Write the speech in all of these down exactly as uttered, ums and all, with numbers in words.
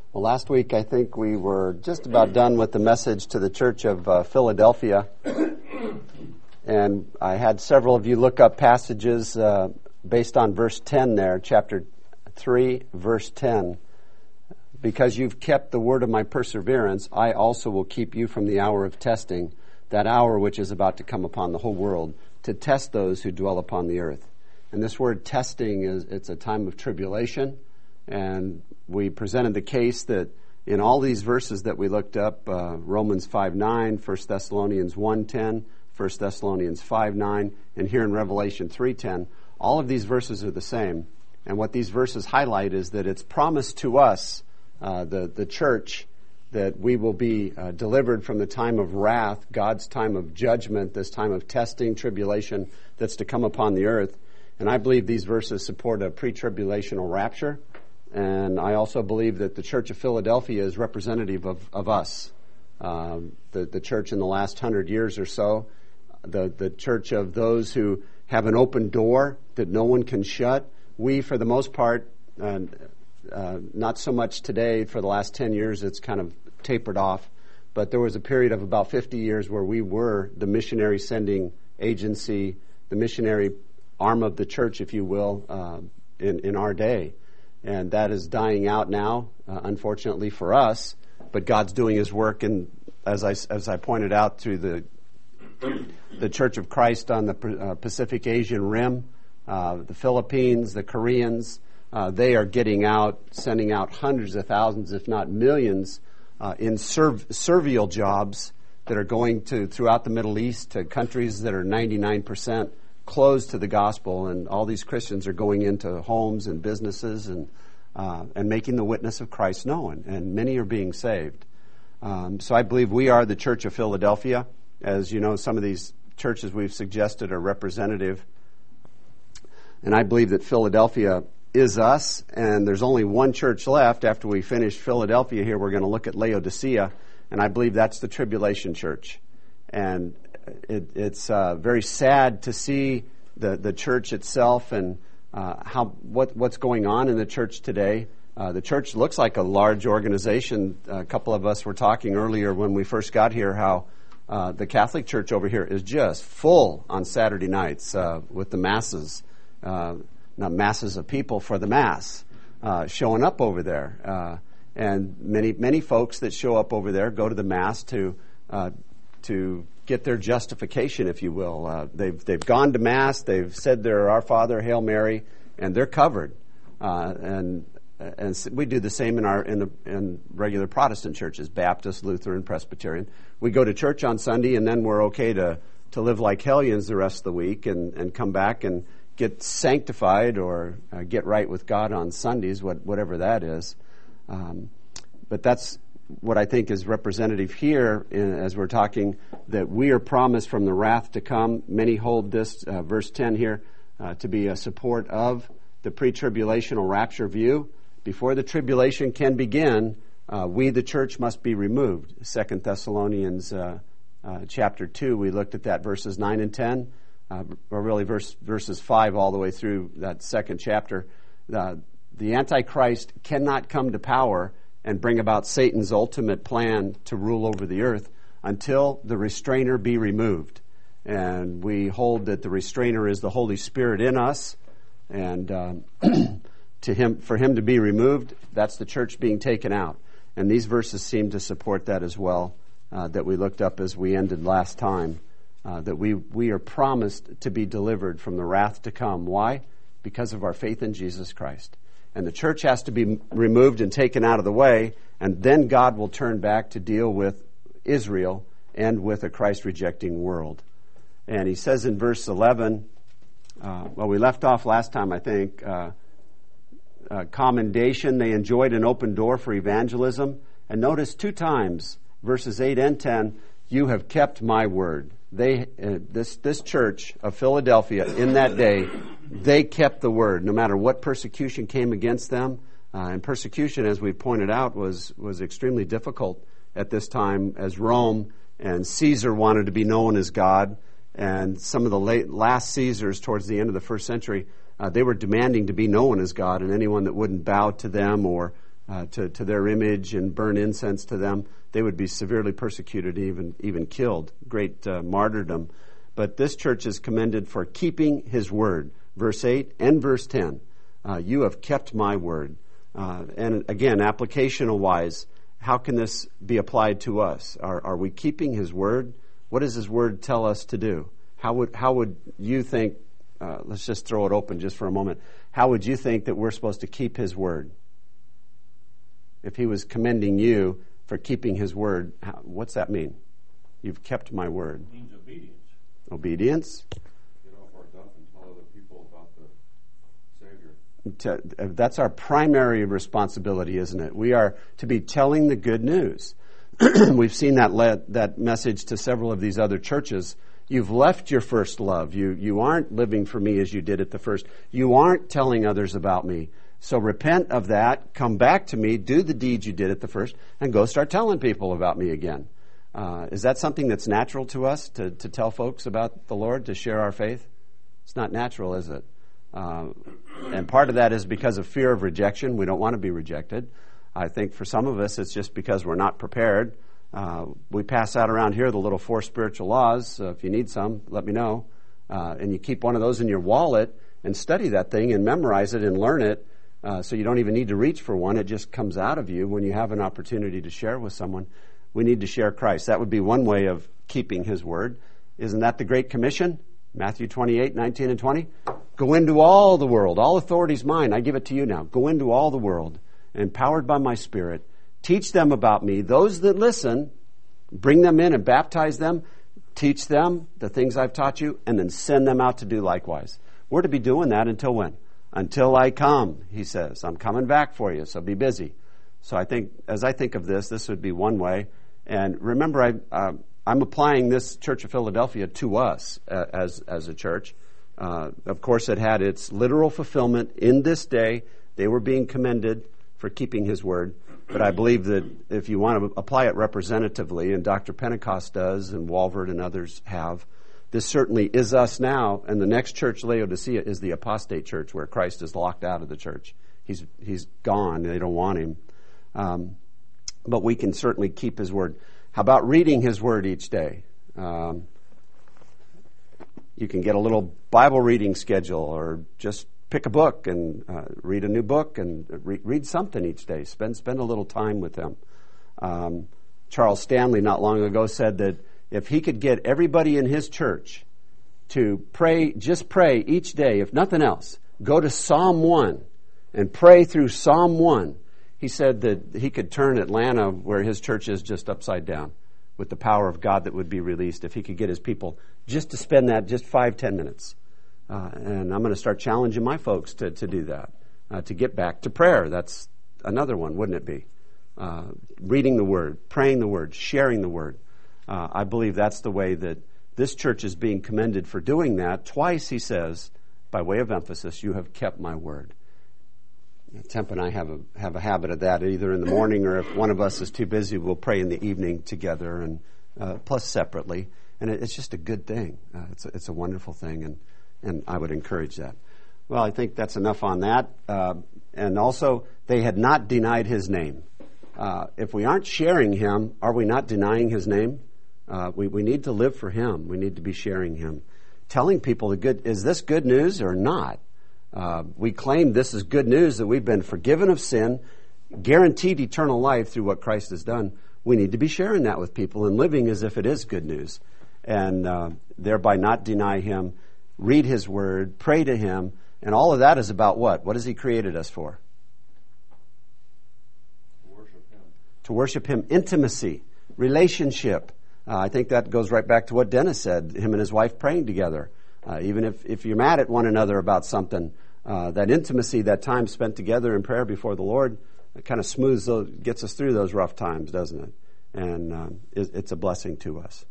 Well, last week I think we were just about done with the message to the Church of uh, Philadelphia. And I had several of you look up passages uh, based on verse ten there, chapter three, verse ten. Because you've kept the word of my perseverance, I also will keep you from the hour of testing, that hour which is about to come upon the whole world, to test those who dwell upon the earth. And this word testing is, it's a time of tribulation. And we presented the case that in all these verses that we looked up, uh, Romans five nine, First Thessalonians one ten, First Thessalonians five nine, and here in Revelation three ten, all of these verses are the same. And what these verses highlight is that it's promised to us, uh, the, the church, that we will be uh, delivered from the time of wrath, God's time of judgment, this time of testing, tribulation that's to come upon the earth. And I believe these verses support a pre-tribulational rapture. And I also believe that the Church of Philadelphia is representative of, of us. Um, the, the church in the last hundred years or so, the, the church of those who have an open door that no one can shut. We, for the most part, uh, uh, not so much today, for the last ten years it's kind of tapered off, but there was a period of about fifty years where we were the missionary sending agency, the missionary arm of the church, if you will, uh, in, in our day. And that is dying out now, uh, unfortunately for us. But God's doing His work, and as I as I pointed out, through the the Church of Christ on the uh, Pacific Asian Rim, uh, the Philippines, the Koreans, uh, they are getting out, sending out hundreds of thousands, if not millions, uh, in serv- servile jobs that are going to throughout the Middle East to countries that are ninety-nine percent. Closed to the gospel, and all these Christians are going into homes and businesses and uh, and making the witness of Christ known, and many are being saved. Um, so I believe we are the Church of Philadelphia. As you know, some of these churches we've suggested are representative, and I believe that Philadelphia is us, and there's only one church left. After we finish Philadelphia here, we're going to look at Laodicea, and I believe that's the tribulation church. And It, it's uh, very sad to see the, the church itself and uh, how what what's going on in the church today. Uh, the church looks like a large organization. A couple of us were talking earlier when we first got here how uh, the Catholic Church over here is just full on Saturday nights uh, with the masses, uh, not masses of people for the mass uh, showing up over there. Uh, and many many folks that show up over there go to the mass to uh, to get their justification, if you will. Uh, they've they've gone to Mass, they've said their Our Father, Hail Mary, and they're covered. Uh, and and we do the same in our in, the, in regular Protestant churches, Baptist, Lutheran, Presbyterian. We go to church on Sunday, and then we're okay to, to live like hellions the rest of the week and, and come back and get sanctified or uh, get right with God on Sundays, what, whatever that is. Um, but that's what I think is representative here in, as we're talking, that we are promised from the wrath to come. Many hold this, uh, verse ten here, uh, to be a support of the pre-tribulational rapture view. Before the tribulation can begin, uh, we, the church, must be removed. Second Thessalonians uh, uh, chapter two, we looked at that, verses nine and ten, uh, or really verse, verses five all the way through that second chapter. Uh, the Antichrist cannot come to power and bring about Satan's ultimate plan to rule over the earth until the restrainer be removed. And we hold that the restrainer is the Holy Spirit in us, and um, to him, for him to be removed, that's the church being taken out. And these verses seem to support that as well, uh, that we looked up as we ended last time, uh, that we, we are promised to be delivered from the wrath to come. Why? Because of our faith in Jesus Christ. And the church has to be removed and taken out of the way, and then God will turn back to deal with Israel and with a Christ-rejecting world. And he says in verse eleven, uh, well, we left off last time, I think, uh, uh, commendation. They enjoyed an open door for evangelism. And notice two times, verses eight and ten, you have kept my word. They, uh, this, this church of Philadelphia in that day, they kept the word, no matter what persecution came against them. Uh, and persecution, as we pointed out, was, was extremely difficult at this time, as Rome and Caesar wanted to be known as God. And some of the late, last Caesars towards the end of the first century, uh, they were demanding to be known as God, and anyone that wouldn't bow to them or uh, to, to their image and burn incense to them, they would be severely persecuted, even even killed. Great uh, martyrdom. But this church is commended for keeping his word. Verse eight and verse ten. Uh, you have kept my word. Uh, and again, applicational-wise, how can this be applied to us? Are, are we keeping his word? What does his word tell us to do? How would how would you think, uh, let's just throw it open just for a moment, how would you think that we're supposed to keep his word? If he was commending you for keeping his word, how, what's that mean? You've kept my word. It means obedience. Obedience? Get off our duff and tell other people about the Savior. To, that's our primary responsibility, isn't it? We are to be telling the good news. We've seen that le- that message to several of these other churches. You've left your first love. You you aren't living for me as you did at the first. You aren't telling others about me. So repent of that, come back to me, do the deeds you did at the first, and go start telling people about me again. Uh, is that something that's natural to us, to, to tell folks about the Lord, to share our faith? It's not natural, is it? Uh, and part of that is because of fear of rejection. We don't want to be rejected. I think for some of us, it's just because we're not prepared. Uh, we pass out around here the little four spiritual laws. Uh, if you need some, let me know. Uh, and you keep one of those in your wallet and study that thing and memorize it and learn it. Uh, so you don't even need to reach for one. It just comes out of you when you have an opportunity to share with someone. We need to share Christ. That would be one way of keeping his word. Isn't that the Great Commission? Matthew twenty-eight, nineteen, and twenty. Go into all the world. All authority is mine. I give it to you now. Go into all the world, empowered by my Spirit. Teach them about me. Those that listen, bring them in and baptize them. Teach them the things I've taught you, and then send them out to do likewise. We're to be doing that until when? Until I come, he says. I'm coming back for you, so be busy. So I think, as I think of this, this would be one way. And remember, I, uh, I'm applying this Church of Philadelphia to us uh, as, as a church. Uh, of course, it had its literal fulfillment in this day. They were being commended for keeping his word. But I believe that if you want to apply it representatively, and Doctor Pentecost does, and Walvoord and others have, this certainly is us now, and the next church, Laodicea, is the apostate church where Christ is locked out of the church. He's he's gone. They don't want him. Um, but we can certainly keep his word. How about reading his word each day? Um, you can get a little Bible reading schedule, or just pick a book and uh, read a new book and re- read something each day. Spend spend a little time with him. Um, Charles Stanley not long ago said that if he could get everybody in his church to pray, just pray each day, if nothing else, go to Psalm one and pray through Psalm one, he said that he could turn Atlanta, where his church is, just upside down with the power of God that would be released if he could get his people just to spend that just five, ten minutes. Uh, and I'm going to start challenging my folks to, to do that, uh, to get back to prayer. That's another one, wouldn't it be? Uh, reading the Word, praying the Word, sharing the Word. Uh, I believe that's the way that this church is being commended for doing that. Twice he says, by way of emphasis, you have kept my word. Temp and I have a have a habit of that, either in the morning, or if one of us is too busy, we'll pray in the evening together, and uh, plus separately. And it, it's just a good thing. Uh, it's a, it's a wonderful thing, and and I would encourage that. Well, I think that's enough on that. Uh, and also, they had not denied his name. Uh, if we aren't sharing him, are we not denying his name? Uh, we, we need to live for him. We need to be sharing him. Telling people the good, is this good news or not? Uh, we claim this is good news, that we've been forgiven of sin, guaranteed eternal life through what Christ has done. We need to be sharing that with people and living as if it is good news, and uh, thereby not deny him, read his word, pray to him, and all of that is about what? What has he created us for? To worship him. To worship him. Intimacy, relationship. Uh, I think that goes right back to what Dennis said, him and his wife praying together. Uh, even if, if you're mad at one another about something, uh, that intimacy, that time spent together in prayer before the Lord, it kind of smooths those, gets us through those rough times, doesn't it? And um, it, it's a blessing to us.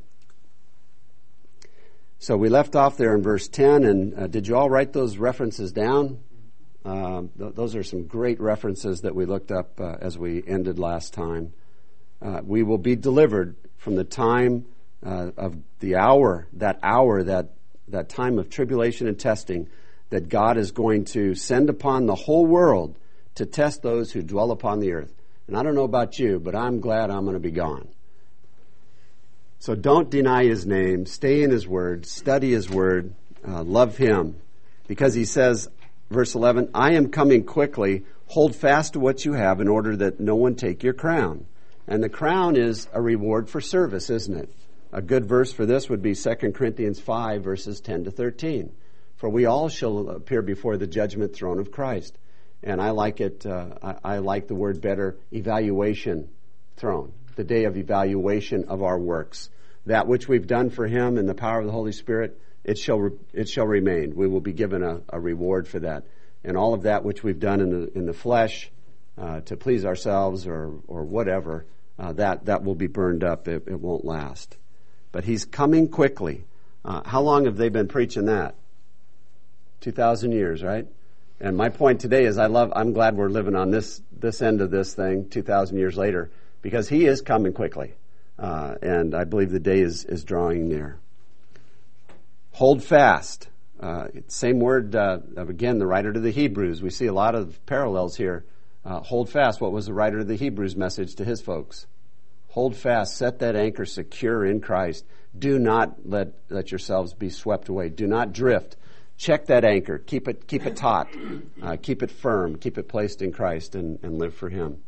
So we left off there in verse ten, and uh, did you all write those references down? Um, th- those are some great references that we looked up uh, as we ended last time. Uh, we will be delivered from the time uh, of the hour, that hour, that that time of tribulation and testing that God is going to send upon the whole world to test those who dwell upon the earth. And I don't know about you, but I'm glad I'm going to be gone. So don't deny his name. Stay in his word. Study his word. Uh, love him. Because he says, verse eleven, I am coming quickly. Hold fast to what you have in order that no one take your crown. And the crown is a reward for service, isn't it? A good verse for this would be Second Corinthians five, verses ten to thirteen. For we all shall appear before the judgment throne of Christ. And I like it, uh, I, I like the word better, evaluation throne. The day of evaluation of our works. That which we've done for him in the power of the Holy Spirit, it shall re- it shall remain. We will be given a, a reward for that. And all of that which we've done in the in the flesh uh, to please ourselves or or whatever, uh, that that will be burned up. It, it won't last. But he's coming quickly. Uh, how long have they been preaching that? Two thousand years, right? And my point today is, I love. I'm glad we're living on this this end of this thing, two thousand years later, because he is coming quickly, uh, and I believe the day is is drawing near. Hold fast. Uh, same word, uh, again, the writer to the Hebrews. We see a lot of parallels here. Uh, hold fast. What was the writer of the Hebrews message to his folks? Hold fast. Set that anchor secure in Christ. Do not let, let yourselves be swept away. Do not drift. Check that anchor. Keep it keep it taut. Uh, keep it firm. Keep it placed in Christ and, and live for him.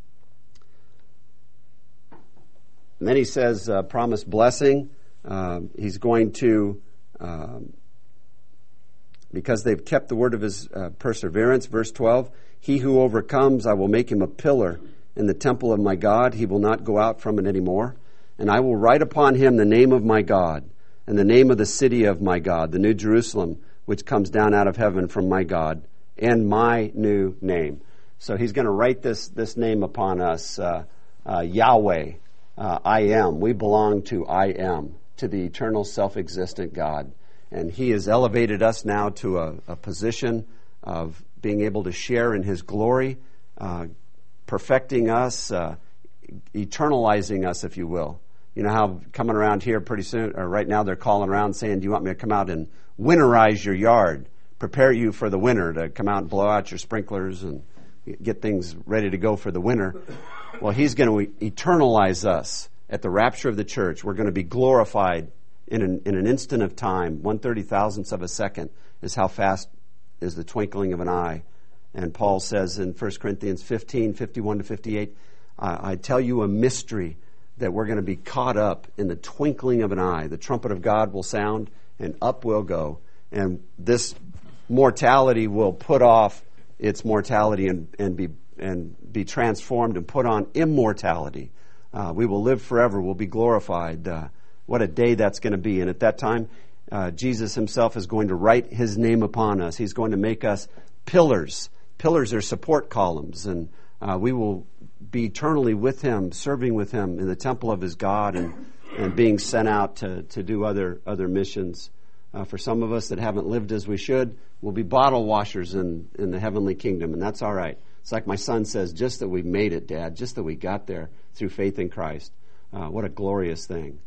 And then he says, uh, promised blessing. Uh, he's going to... Um, because they've kept the word of his uh, perseverance. Verse twelve, he who overcomes, I will make him a pillar in the temple of my God. He will not go out from it anymore. And I will write upon him the name of my God and the name of the city of my God, the new Jerusalem, which comes down out of heaven from my God, and my new name. So he's going to write this, this name upon us, uh, uh, Yahweh, uh, I am. We belong to I am, to the eternal self-existent God. And he has elevated us now to a, a position of being able to share in his glory, uh, perfecting us, uh, eternalizing us, if you will. You know how coming around here pretty soon, or right now they're calling around saying, do you want me to come out and winterize your yard, prepare you for the winter, to come out and blow out your sprinklers and get things ready to go for the winter? Well, he's going to eternalize us at the rapture of the church. We're going to be glorified in an, in an instant of time. One thirty thousandths of a second is how fast is the twinkling of an eye. And Paul says in First Corinthians fifteen, fifty-one to fifty-eight, I, I tell you a mystery, that we're going to be caught up in the twinkling of an eye. The trumpet of God will sound and up we'll go. And this mortality will put off its mortality and, and be and be transformed and put on immortality. Uh, we will live forever. We'll be glorified. Uh, what a day that's going to be. And at that time, uh, Jesus himself is going to write his name upon us. He's going to make us pillars. Pillars are support columns. And uh, we will be eternally with him, serving with him in the temple of his God, and, and being sent out to, to do other, other missions. Uh, for some of us that haven't lived as we should, we'll be bottle washers in, in the heavenly kingdom. And that's all right. It's like my son says, just that we made it, Dad, just that we got there through faith in Christ. Uh, what a glorious thing.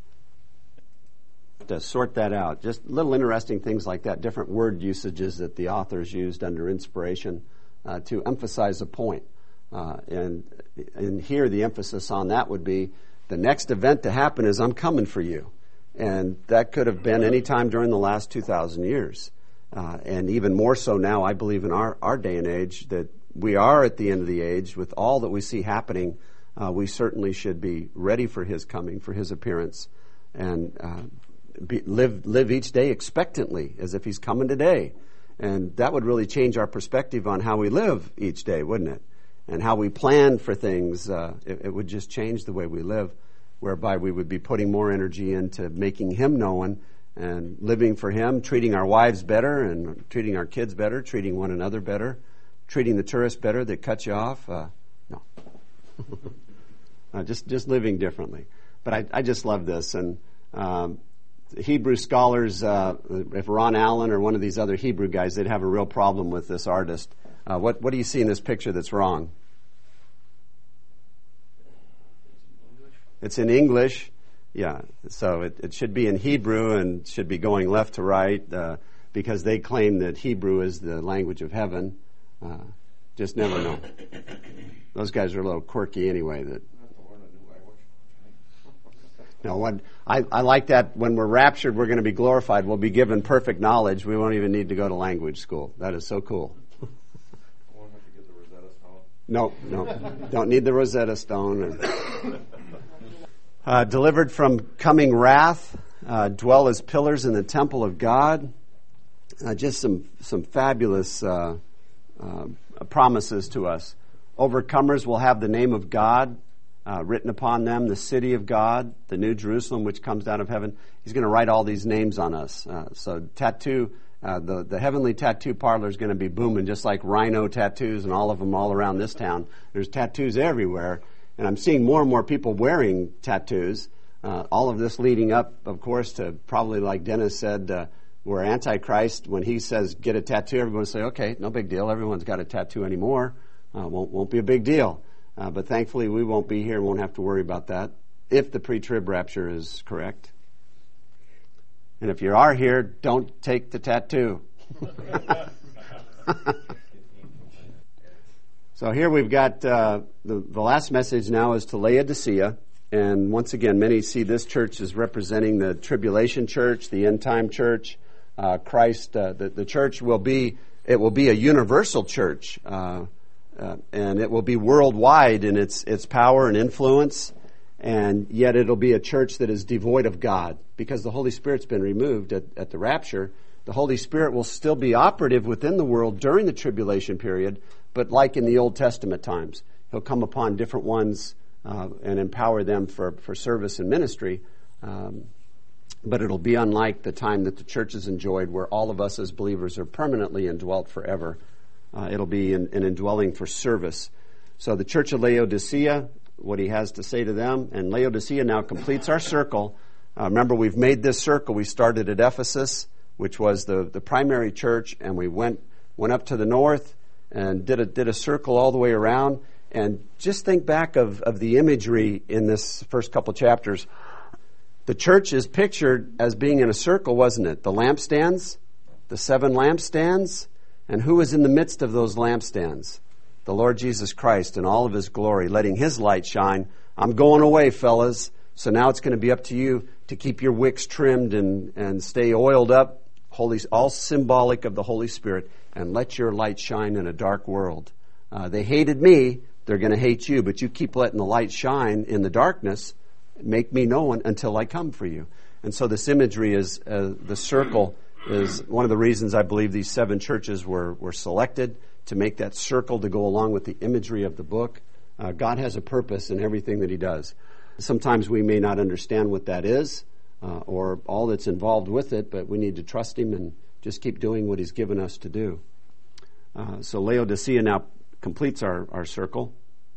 To sort that out, just little interesting things like that, different word usages that the authors used under inspiration uh, to emphasize a point. Uh, and, and here the emphasis on that would be the next event to happen is I'm coming for you. And that could have been any time during the last two thousand years. Uh, and even more so now, I believe in our, our day and age, that we are at the end of the age. With all that we see happening, uh, we certainly should be ready for his coming, for his appearance, and uh, be, live live each day expectantly, as if he's coming today. And that would really change our perspective on how we live each day, wouldn't it? And how we plan for things. Uh, it, it would just change the way we live, whereby we would be putting more energy into making him known and living for him, treating our wives better and treating our kids better, treating one another better, treating the tourists better that cut you off. Uh, no. uh, just just living differently. But I, I just love this. And um, Hebrew scholars, uh, if Ron Allen or one of these other Hebrew guys, they'd have a real problem with this artist. Uh, what, what do you see in this picture that's wrong? It's in English. Yeah, so it, it should be in Hebrew and should be going left to right uh, because they claim that Hebrew is the language of heaven. Uh, Just never know. Those guys are a little quirky anyway. That no, what I, I like that when we're raptured, we're going to be glorified. We'll be given perfect knowledge. We won't even need to go to language school. That is so cool. Won't have to get the Rosetta Stone. No, no, don't need the Rosetta Stone. Or, uh, delivered from coming wrath, uh, dwell as pillars in the temple of God. Uh, just some some fabulous uh, uh, promises to us. Overcomers will have the name of God uh, written upon them, the city of God, the New Jerusalem, which comes out of heaven. He's going to write all these names on us. Uh, so tattoo, uh, the, the heavenly tattoo parlor is going to be booming, just like rhino tattoos and all of them all around this town. There's tattoos everywhere, and I'm seeing more and more people wearing tattoos. Uh, all of this leading up, of course, to probably, like Dennis said, uh, where Antichrist, when he says get a tattoo, everyone will say, okay, no big deal. Everyone's got a tattoo anymore. Uh, won't won't be a big deal. Uh, but thankfully, we won't be here and won't have to worry about that if the pre-trib rapture is correct. And if you are here, don't take the tattoo. So here we've got uh, the, the last message now is to Laodicea. And once again, many see this church as representing the tribulation church, the end-time church. Uh, Christ, uh, the, the church will be, it will be a universal church. Uh, Uh, and it will be worldwide in its its power and influence, and yet it'll be a church that is devoid of God because the Holy Spirit's been removed at, at the rapture. The Holy Spirit will still be operative within the world during the tribulation period, but like in the Old Testament times, He'll come upon different ones uh, and empower them for, for service and ministry. Um, but it'll be unlike the time that the church has enjoyed, where all of us as believers are permanently indwelt forever. Uh, it'll be an, an indwelling for service. So the church of Laodicea, what he has to say to them, and Laodicea now completes our circle. Uh, remember, we've made this circle. We started at Ephesus, which was the, the primary church, and we went went up to the north and did a did a circle all the way around. And just think back of, of the imagery in this first couple chapters. The church is pictured as being in a circle, wasn't it? The lampstands, the seven lampstands. And who is in the midst of those lampstands? The Lord Jesus Christ in all of His glory, letting His light shine. I'm going away, fellas. So now it's going to be up to you to keep your wicks trimmed and, and stay oiled up, Holy, all symbolic of the Holy Spirit, and let your light shine in a dark world. Uh, they hated me. They're going to hate you, but you keep letting the light shine in the darkness. Make me known until I come for you. And so this imagery is uh, the circle is one of the reasons I believe these seven churches were, were selected to make that circle to go along with the imagery of the book. Uh, God has a purpose in everything that He does. Sometimes we may not understand what that is uh, or all that's involved with it, but we need to trust Him and just keep doing what He's given us to do. Uh, so Laodicea now completes our, our circle.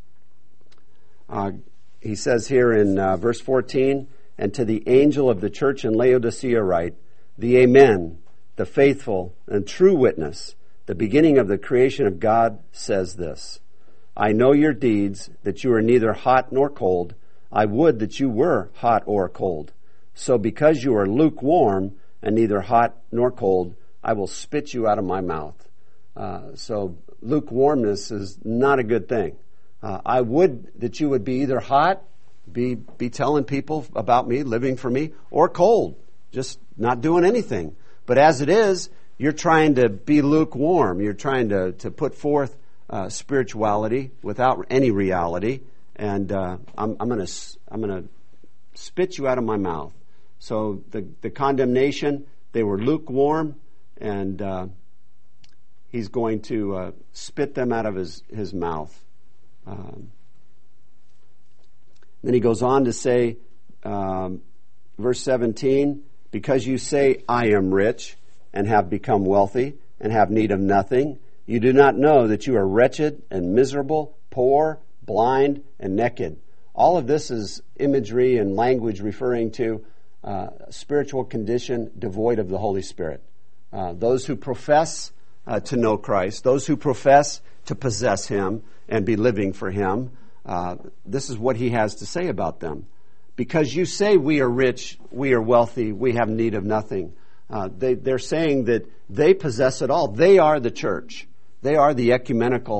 Uh, he says here in uh, verse fourteen, and to the angel of the church in Laodicea write, the Amen, the faithful and true witness, the beginning of the creation of God, says this. I know your deeds, that you are neither hot nor cold. I would that you were hot or cold. So because you are lukewarm and neither hot nor cold, I will spit you out of my mouth. Uh, so lukewarmness is not a good thing. Uh, I would that you would be either hot, be be telling people about me, living for me, or cold, just not doing anything. But as it is, you're trying to be lukewarm. You're trying to, to put forth uh, spirituality without any reality. And uh, I'm, I'm going to I'm going to spit you out of my mouth. So the the condemnation, they were lukewarm, and uh, He's going to uh, spit them out of his, his mouth. Um, then he goes on to say, um, verse seventeen, because you say, I am rich and have become wealthy and have need of nothing, you do not know that you are wretched and miserable, poor, blind, and naked. All of this is imagery and language referring to uh, a spiritual condition devoid of the Holy Spirit. Uh, those who profess uh, to know Christ, those who profess to possess Him and be living for Him, uh, this is what He has to say about them. Because you say we are rich, we are wealthy, we have need of nothing. Uh, they, they're saying that they possess it all. They are the church. They are the ecumenical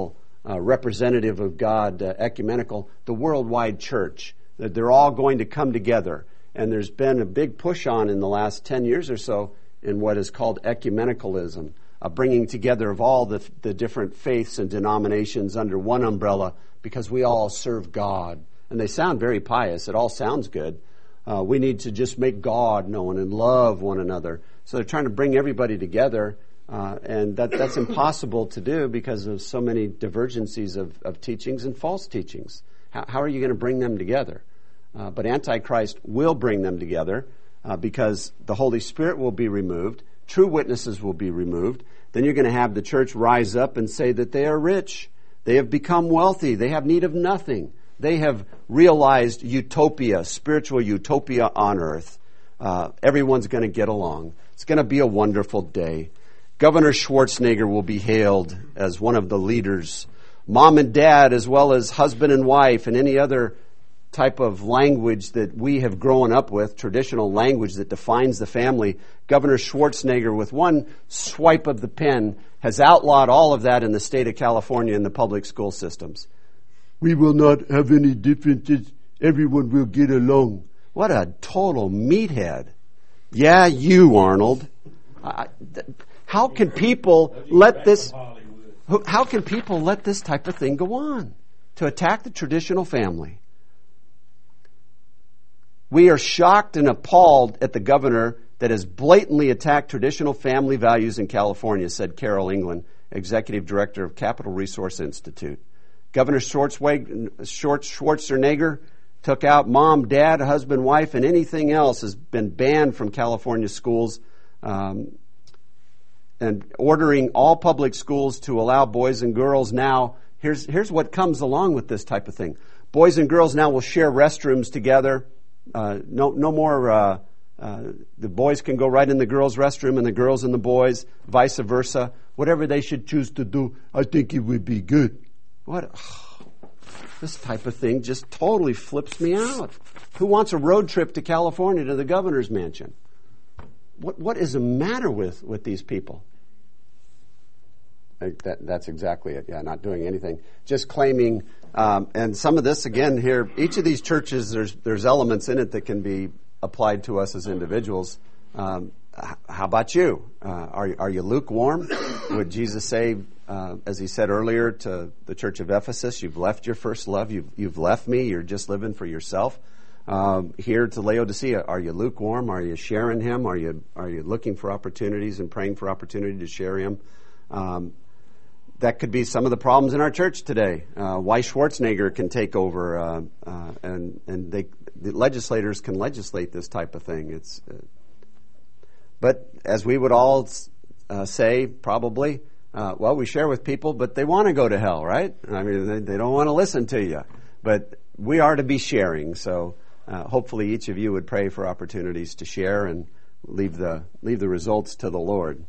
uh, representative of God, uh, ecumenical, the worldwide church. That they're all going to come together. And there's been a big push on in the last ten years or so in what is called ecumenicalism, a bringing together of all the, the different faiths and denominations under one umbrella because we all serve God. And they sound very pious. It all sounds good. Uh, we need to just make God known and love one another. So they're trying to bring everybody together, uh, and that, that's impossible to do because of so many divergencies of, of teachings and false teachings. How, how are you going to bring them together? Uh, but Antichrist will bring them together uh, because the Holy Spirit will be removed, true witnesses will be removed. Then you're going to have the church rise up and say that they are rich. They have become wealthy. They have need of nothing. They have realized utopia, spiritual utopia on earth. Uh, everyone's going to get along. It's going to be a wonderful day. Governor Schwarzenegger will be hailed as one of the leaders. Mom and dad, as well as husband and wife, and any other type of language that we have grown up with, traditional language that defines the family. Governor Schwarzenegger, with one swipe of the pen, has outlawed all of that in the state of California in the public school systems. We will not have any differences. Everyone will get along. What a total meathead. Yeah, you, Arnold. Uh, th- how can people let this... How can people let this type of thing go on? To attack the traditional family. We are shocked and appalled at the governor that has blatantly attacked traditional family values in California, said Carol England, Executive Director of Capital Resource Institute. Governor Schwarzenegger took out mom, dad, husband, wife, and anything else has been banned from California schools, um, and ordering all public schools to allow boys and girls now. Here's, here's what comes along with this type of thing. Boys and girls now will share restrooms together. Uh, no, no more, uh, uh, the boys can go right in the girls' restroom and the girls in the boys, vice versa. Whatever they should choose to do, I think it would be good. What? Oh, this type of thing just totally flips me out. Who wants a road trip to California to the governor's mansion? What What is the matter with, with these people? That, that's exactly it. Yeah, not doing anything. Just claiming, um, and some of this, again, here, each of these churches, there's there's elements in it that can be applied to us as individuals. Um, how about you? Uh, are, are you lukewarm? Would Jesus say, uh, as he said earlier to the church of Ephesus, you've left your first love, you've, you've left me, you're just living for yourself? Um, here to Laodicea, are you lukewarm? Are you sharing him? Are you are you looking for opportunities and praying for opportunity to share him? Um, that could be some of the problems in our church today. Uh, why Schwarzenegger can take over, uh, uh, and and they the legislators can legislate this type of thing. It's, uh, but as we would all uh, say, probably, uh, well, we share with people, but they want to go to hell, right? I mean, they, they don't want to listen to you, but we are to be sharing. So. Uh, hopefully each of you would pray for opportunities to share and leave the leave the results to the Lord.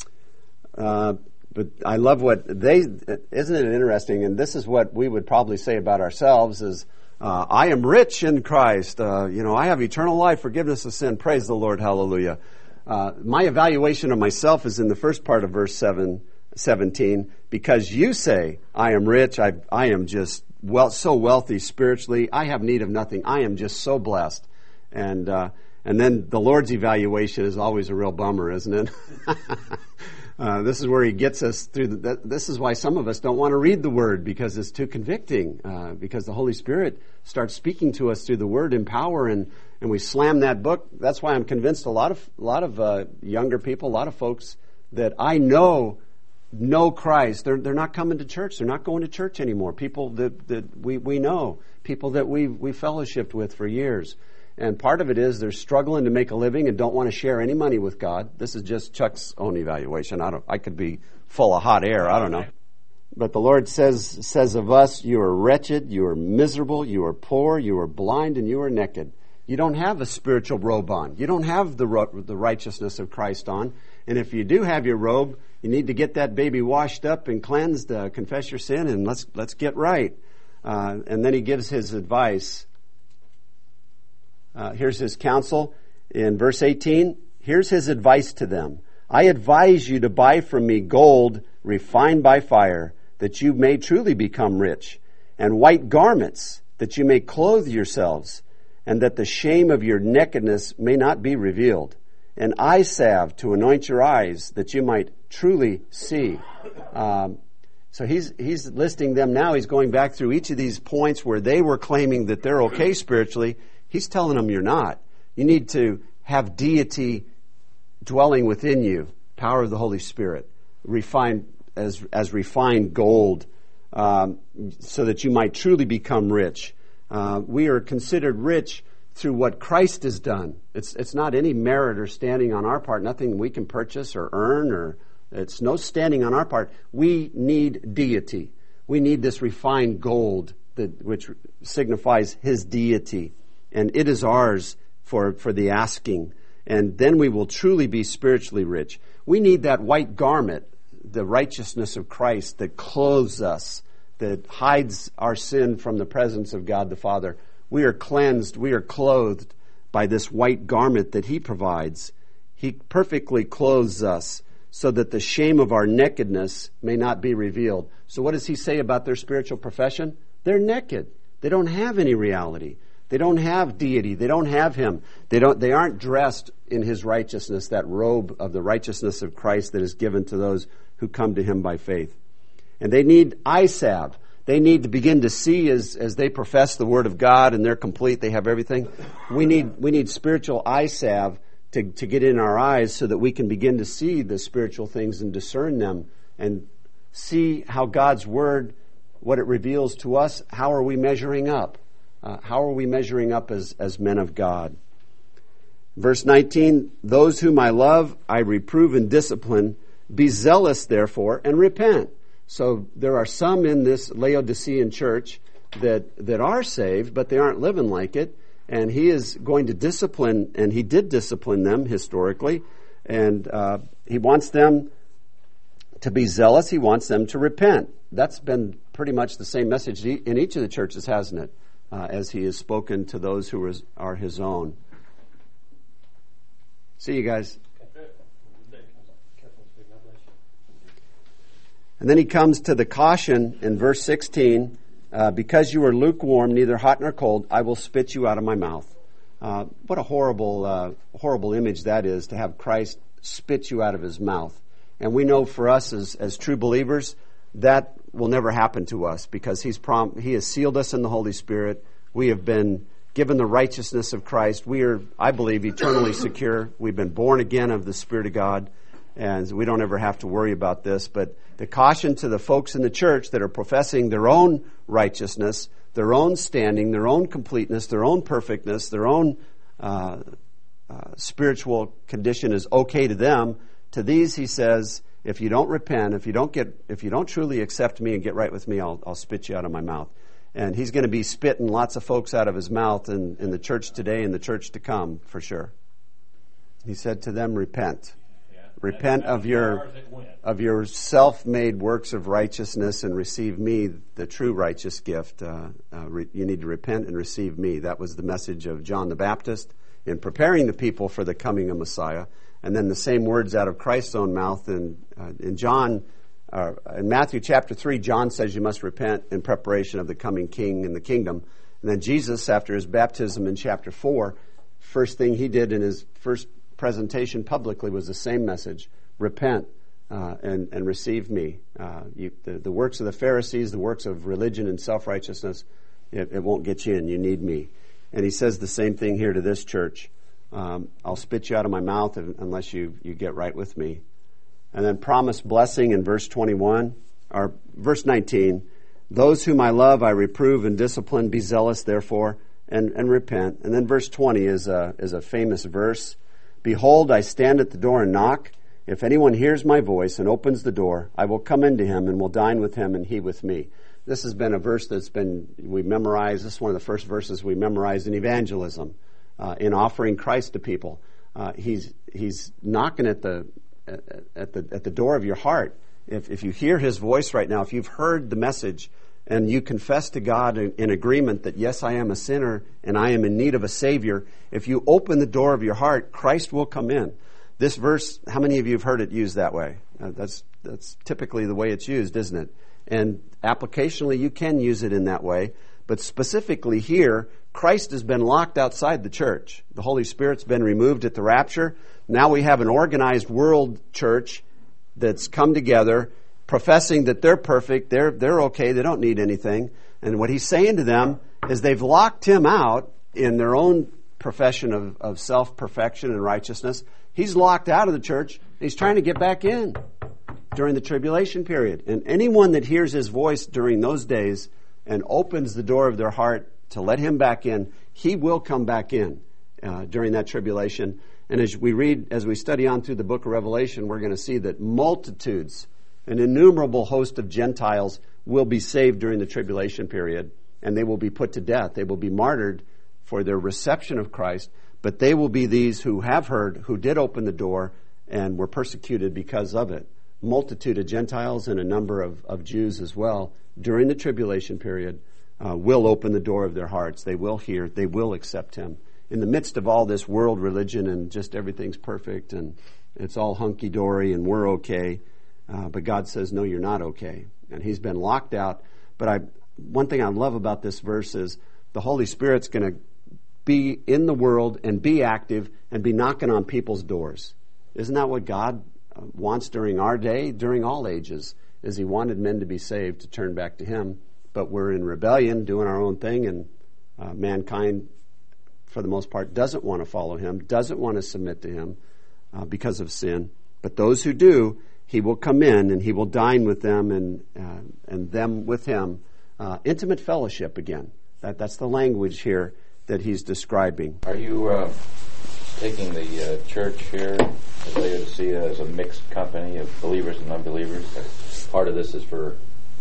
Uh, but I love what they, isn't it interesting? And this is what we would probably say about ourselves is, uh, I am rich in Christ. Uh, you know, I have eternal life, forgiveness of sin. Praise the Lord. Hallelujah. Uh, my evaluation of myself is in the first part of verse seven, seventeen. Because you say, I am rich, I, I am just well, so wealthy spiritually. I have need of nothing. I am just so blessed. And uh, and then the Lord's evaluation is always a real bummer, isn't it? uh, this is where he gets us through. The, this is why some of us don't want to read the Word, because it's too convicting, uh, because the Holy Spirit starts speaking to us through the Word in power, and, and we slam that book. That's why I'm convinced a lot of, a lot of uh, younger people, a lot of folks that I know know Christ, they're they're not coming to church. They're not going to church anymore. People that, that we, we know, people that we we fellowshipped with for years. And part of it is they're struggling to make a living and don't want to share any money with God. This is just Chuck's own evaluation. I don't I could be full of hot air. I don't know. But the Lord says says of us, you are wretched, you are miserable, you are poor, you are blind, and you are naked. You don't have a spiritual robe on. You don't have the the righteousness of Christ on. And if you do have your robe, you need to get that baby washed up and cleansed, uh, confess your sin, and let's let's get right. Uh, and then he gives his advice. Uh, here's his counsel in verse eighteen. Here's his advice to them. I advise you to buy from me gold refined by fire, that you may truly become rich, and white garments, that you may clothe yourselves, and that the shame of your nakedness may not be revealed, and eye salve to anoint your eyes, that you might truly see. Um, so he's he's listing them now. He's going back through each of these points where they were claiming that they're okay spiritually. He's telling them you're not. You need to have deity dwelling within you, power of the Holy Spirit, refined as as refined gold, um, so that you might truly become rich. Uh, we are considered rich through what Christ has done. It's it's not any merit or standing on our part, nothing we can purchase or earn, or it's no standing on our part. We need deity. We need this refined gold that which signifies His deity, and it is ours for, for the asking. And then we will truly be spiritually rich. We need that white garment, the righteousness of Christ that clothes us, that hides our sin from the presence of God the Father. We are cleansed, we are clothed by this white garment that He provides. He perfectly clothes us so that the shame of our nakedness may not be revealed. So what does He say about their spiritual profession? They're naked. They don't have any reality. They don't have deity. They don't have Him. They don't. They aren't dressed in His righteousness, that robe of the righteousness of Christ that is given to those who come to Him by faith. And they need eye salve. They need to begin to see as, as they profess the Word of God and they're complete, they have everything. We need we need spiritual eye salve to, to get in our eyes so that we can begin to see the spiritual things and discern them and see how God's Word, what it reveals to us, how are we measuring up? Uh, how are we measuring up as, as men of God? Verse nineteen, those whom I love, I reprove and discipline. Be zealous, therefore, and repent. So there are some in this Laodicean church that, that are saved, but they aren't living like it. And He is going to discipline, and He did discipline them historically. And uh, He wants them to be zealous. He wants them to repent. That's been pretty much the same message in each of the churches, hasn't it? Uh, as He has spoken to those who is, are His own. See you guys. And then He comes to the caution in verse sixteen, uh, because you are lukewarm, neither hot nor cold, I will spit you out of my mouth. Uh, what a horrible, uh, horrible image that is, to have Christ spit you out of His mouth. And we know for us as, as true believers, that will never happen to us because He's prom- He has sealed us in the Holy Spirit. We have been given the righteousness of Christ. We are, I believe, eternally secure. We've been born again of the Spirit of God, and we don't ever have to worry about this. But the caution to the folks in the church that are professing their own righteousness, their own standing, their own completeness, their own perfectness, their own uh, uh, spiritual condition is okay to them. To these, He says, if you don't repent, if you don't get, if you don't truly accept Me and get right with Me, I'll, I'll spit you out of My mouth. And He's going to be spitting lots of folks out of His mouth in, in the church today and the church to come, for sure. He said to them, repent. Yeah, repent of your of your self-made works of righteousness and receive Me, the true righteous gift. Uh, uh, re, you need to repent and receive Me. That was the message of John the Baptist in preparing the people for the coming of Messiah. And then the same words out of Christ's own mouth in, uh, in John, uh, in Matthew chapter three, John says you must repent in preparation of the coming King and the kingdom. And then Jesus, after His baptism in chapter four, first thing He did in His first presentation publicly was the same message: repent uh, and, and receive Me. Uh, you, the, the works of the Pharisees, the works of religion and self-righteousness, it, it won't get you in. You need Me. And He says the same thing here to this church. Um, I'll spit you out of My mouth unless you, you get right with Me. And then promised blessing in verse twenty-one, or verse nineteen, those whom I love I reprove and discipline, be zealous therefore, and, and repent. And then verse twenty is a, is a famous verse. Behold, I stand at the door and knock. If anyone hears My voice and opens the door, I will come into him and will dine with him and he with Me. This has been a verse that's been, we memorized, this is one of the first verses we memorized in evangelism. Uh, in offering Christ to people, uh, he's he's knocking at the at, at the at the door of your heart. If if you hear His voice right now, if you've heard the message and you confess to God in, in agreement that yes, I am a sinner and I am in need of a Savior, if you open the door of your heart, Christ will come in. This verse, how many of you have heard it used that way? Uh, that's that's typically the way it's used, isn't it? And applicationally, you can use it in that way. But specifically here, Christ has been locked outside the church. The Holy Spirit's been removed at the rapture. Now we have an organized world church that's come together, professing that they're perfect, they're they're okay, they don't need anything. And what he's saying to them is they've locked him out in their own profession of, of self-perfection and righteousness. He's locked out of the church. He's trying to get back in during the tribulation period. And anyone that hears his voice during those days and opens the door of their heart to let him back in, he will come back in uh, during that tribulation. And as we read, as we study on through the book of Revelation, we're going to see that multitudes, an innumerable host of Gentiles will be saved during the tribulation period, and they will be put to death. They will be martyred for their reception of Christ, but they will be these who have heard, who did open the door, and were persecuted because of it. Multitude of Gentiles and a number of, of Jews as well during the tribulation period uh, will open the door of their hearts. They will hear. They will accept him. In the midst of all this world religion and just everything's perfect and it's all hunky-dory and we're okay, uh, but God says, no, you're not okay. And he's been locked out. But I, one thing I love about this verse is the Holy Spirit's going to be in the world and be active and be knocking on people's doors. Isn't that what God wants during our day, during all ages, is he wanted men to be saved, to turn back to him. But we're in rebellion, doing our own thing, and uh, mankind, for the most part, doesn't want to follow him, doesn't want to submit to him uh, because of sin. But those who do, he will come in and he will dine with them and uh, and them with him. Uh, intimate fellowship again. That That's the language here that he's describing. Are you uh, taking the uh, church here at Laodicea as a mixed company of believers and unbelievers? Part of this is for...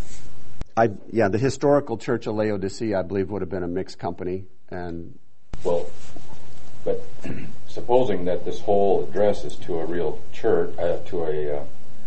I Yeah, the historical church of Laodicea, I believe, would have been a mixed company. And Well, but supposing that this whole address is to a real church, uh, to a... Uh,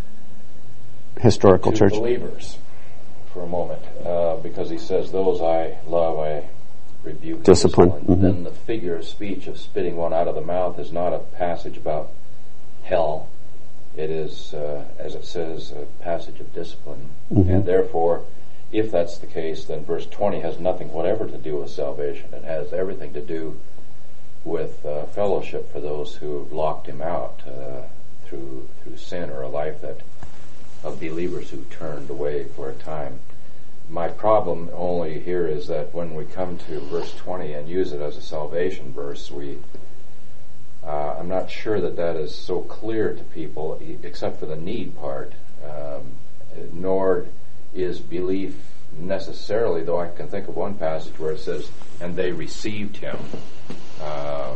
historical to church. believers, for a moment, uh, because he says, those I love, I rebuke. Discipline. Mm-hmm. Then the figure of speech of spitting one out of the mouth is not a passage about hell. It is, uh, as it says, a passage of discipline. Mm-hmm. And therefore, if that's the case, then verse twenty has nothing whatever to do with salvation. It has everything to do with uh, fellowship for those who have locked him out uh, through through sin or a life that of believers who turned away for a time. My problem only here is that when we come to verse twenty and use it as a salvation verse, we uh, I'm not sure that that is so clear to people, except for the need part. Um, nor is belief necessarily, though I can think of one passage where it says, and they received him, uh,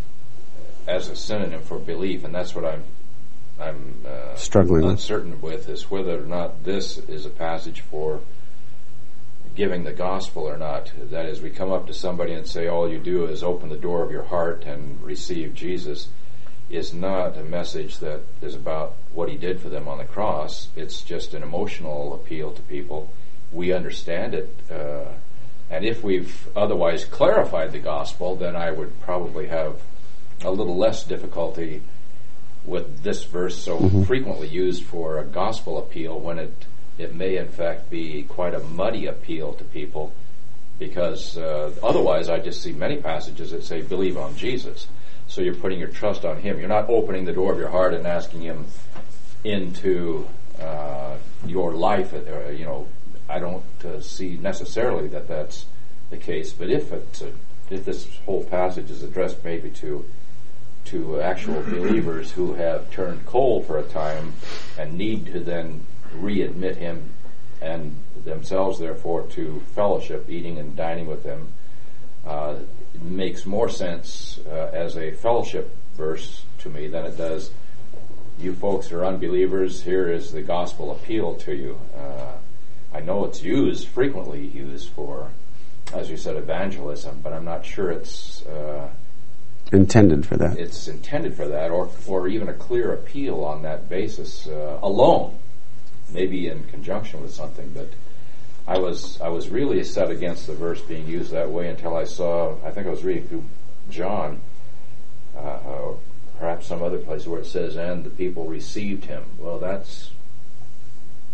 as a synonym for belief, and that's what I'm I'm uh, struggling uncertain with, is whether or not this is a passage for giving the gospel or not. That is, we come up to somebody and say, all you do is open the door of your heart and receive Jesus, is not a message that is about what he did for them on the cross. It's just an emotional appeal to people. We understand it, uh, and if we've otherwise clarified the gospel, then I would probably have a little less difficulty with this verse so mm-hmm. frequently used for a gospel appeal, when it it may in fact be quite a muddy appeal to people, because uh, otherwise I just see many passages that say believe on Jesus. So you're putting your trust on him. You're not opening the door of your heart and asking him into uh, your life. Uh, you know, I don't uh, see necessarily that that's the case. But if it's a, if this whole passage is addressed maybe to to actual believers who have turned cold for a time and need to then readmit him and themselves, therefore, to fellowship, eating and dining with him, uh, it makes more sense uh, as a fellowship verse to me than it does, you folks are unbelievers, here is the gospel appeal to you. Uh, I know it's used, frequently used for, as you said, evangelism, but I'm not sure it's uh, intended for that. It's intended for that, or or even a clear appeal on that basis uh, alone, maybe in conjunction with something. But I was I was really set against the verse being used that way until I saw, I think I was reading through John, uh, or perhaps some other place where it says, and the people received him. Well, that's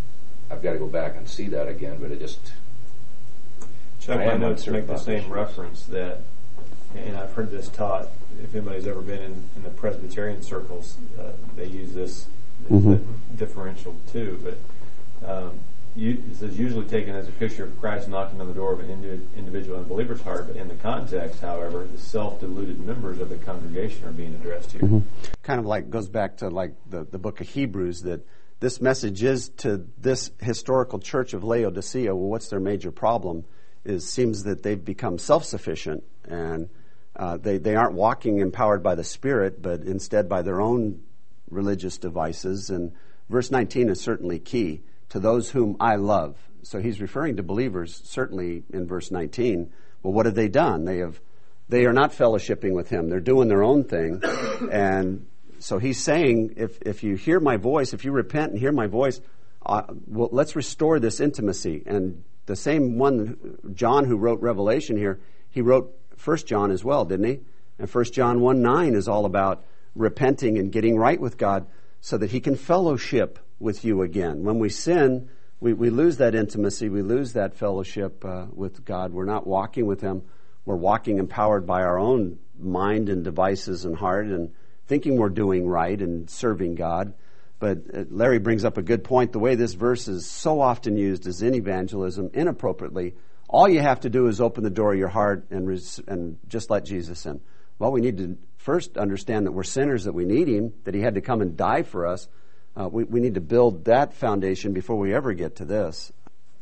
I've got to go back and see that again, but it just... Chuck, I my am notes uncertain make the about same this. reference that, and I've heard this taught, if anybody's ever been in, in the Presbyterian circles, uh, they use this, this Mhm. differential too, but um, you, this is usually taken as a picture of Christ knocking on the door of an indi- individual unbeliever's heart, but in the context, however, the self-deluded members of the congregation are being addressed here. Mm-hmm. Kind of like goes back to like the, the book of Hebrews, that this message is to this historical church of Laodicea. Well, what's their major problem? It seems that they've become self-sufficient, and uh, they, they aren't walking empowered by the Spirit, but instead by their own religious devices. And verse nineteen is certainly key. To those whom I love. So he's referring to believers, certainly in verse nineteen. Well, what have they done? They have, they are not fellowshipping with him. They're doing their own thing. And so he's saying, if, if you hear my voice, if you repent and hear my voice, uh, well, let's restore this intimacy. And the same one, John, who wrote Revelation here, he wrote First John as well, didn't he? And First John one nine is all about repenting and getting right with God so that he can fellowship with you again. When we sin, we, we lose that intimacy, we lose that fellowship uh, with God. We're not walking with him. We're walking empowered by our own mind and devices and heart and thinking we're doing right and serving God. But uh, Larry brings up a good point. The way this verse is so often used is in evangelism, inappropriately. All you have to do is open the door of your heart and, res- and just let Jesus in. Well, we need to first understand that we're sinners, that we need him, that he had to come and die for us. Uh, we, we need to build that foundation before we ever get to this.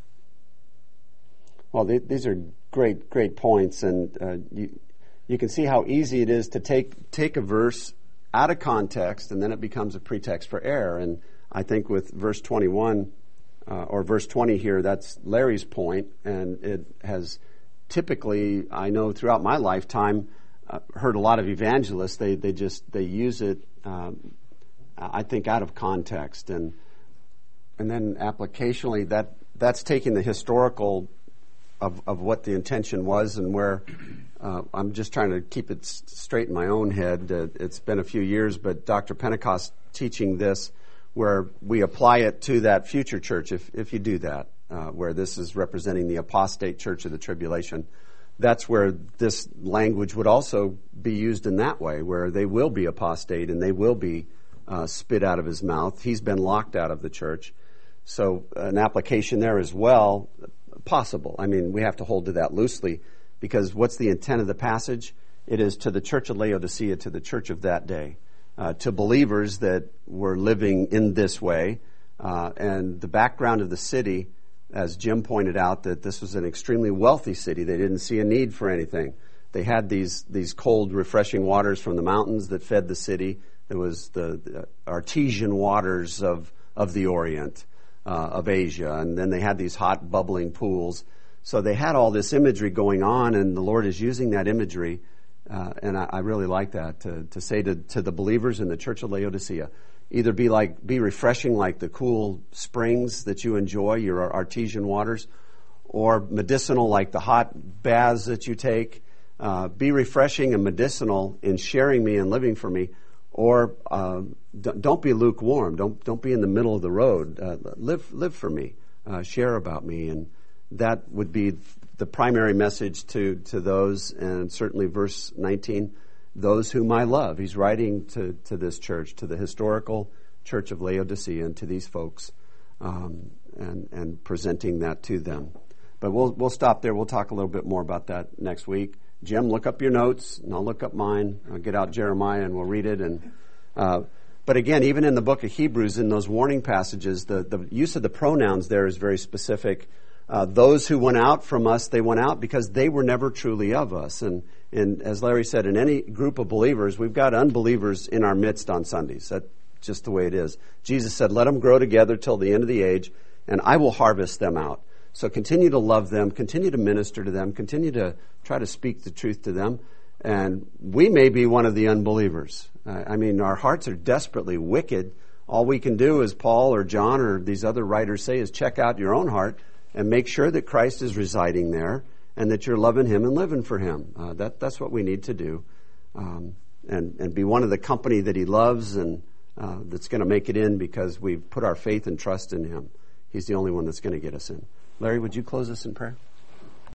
Well, they, these are great, great points, and uh, you, you can see how easy it is to take take a verse out of context, and then it becomes a pretext for error. And I think with verse twenty-one, uh, or verse twenty here, that's Larry's point, and it has typically, I know throughout my lifetime, uh, heard a lot of evangelists, they, they just, they use it, um, I think, out of context, and and then applicationally, that that's taking the historical of of what the intention was, and where uh, I'm just trying to keep it s- straight in my own head. Uh, it's been a few years, but Doctor Pentecost teaching this, where we apply it to that future church, if if you do that, uh, where this is representing the apostate church of the tribulation. That's where this language would also be used in that way, where they will be apostate and they will be Uh, spit out of his mouth. He's been locked out of the church. So an application there as well, possible. I mean, we have to hold to that loosely, because what's the intent of the passage? It is to the church of Laodicea, to the church of that day, uh, to believers that were living in this way. Uh, and the background of the city, as Jim pointed out, that this was an extremely wealthy city. They didn't see a need for anything. They had these, these cold, refreshing waters from the mountains that fed the city. There was the, the artesian waters of, of the Orient, uh, of Asia, and then they had these hot, bubbling pools. So they had all this imagery going on, and the Lord is using that imagery, uh, and I, I really like that, to, to say to, to the believers in the church of Laodicea, either be like, be refreshing like the cool springs that you enjoy, your artesian waters, or medicinal like the hot baths that you take. Uh, be refreshing and medicinal in sharing me and living for me. Or uh, don't be lukewarm. Don't don't be in the middle of the road. Uh, live live for me. Uh, share about me, and that would be the primary message to to those. And certainly, verse nineteen, those whom I love. He's writing to to this church, to the historical church of Laodicea, and to these folks, um, and and presenting that to them. But we'll we'll stop there. We'll talk a little bit more about that next week. Jim, look up your notes, and I'll look up mine. I'll get out Jeremiah, and we'll read it. And uh, but again, even in the book of Hebrews, in those warning passages, the, the use of the pronouns there is very specific. Uh, those who went out from us, they went out because they were never truly of us. And, and as Larry said, in any group of believers, we've got unbelievers in our midst on Sundays. That's just the way it is. Jesus said, let them grow together till the end of the age, and I will harvest them out. So continue to love them, continue to minister to them, continue to try to speak the truth to them. And we may be one of the unbelievers. Uh, I mean, our hearts are desperately wicked. All we can do, as Paul or John or these other writers say, is check out your own heart and make sure that Christ is residing there and that you're loving him and living for him. Uh, that, that's what we need to do. Um, and, and be one of the company that he loves and uh, that's going to make it in because we've put our faith and trust in him. He's the only one that's going to get us in. Larry, would you close us in prayer?